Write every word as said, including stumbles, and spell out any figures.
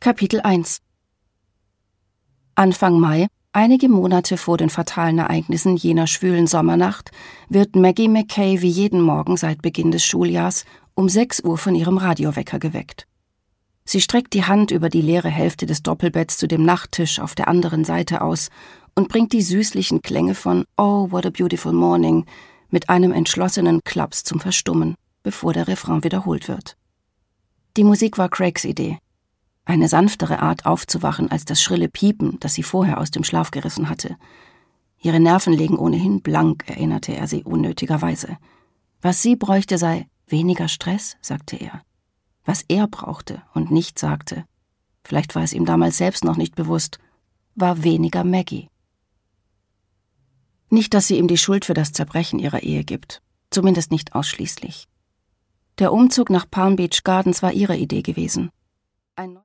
Kapitel eins. Anfang Mai, einige Monate vor den fatalen Ereignissen jener schwülen Sommernacht, wird Maggie McKay wie jeden Morgen seit Beginn des Schuljahrs um sechs Uhr von ihrem Radiowecker geweckt. Sie streckt die Hand über die leere Hälfte des Doppelbetts zu dem Nachttisch auf der anderen Seite aus und bringt die süßlichen Klänge von Oh, what a beautiful morning mit einem entschlossenen Klaps zum Verstummen, bevor der Refrain wiederholt wird. Die Musik war Craigs Idee. Eine sanftere Art aufzuwachen als das schrille Piepen, das sie vorher aus dem Schlaf gerissen hatte. Ihre Nerven legen ohnehin blank, erinnerte er sie unnötigerweise. Was sie bräuchte, sei weniger Stress, sagte er. Was er brauchte und nicht sagte, vielleicht war es ihm damals selbst noch nicht bewusst, war weniger Maggie. Nicht, dass sie ihm die Schuld für das Zerbrechen ihrer Ehe gibt, zumindest nicht ausschließlich. Der Umzug nach Palm Beach Gardens war ihre Idee gewesen. Ein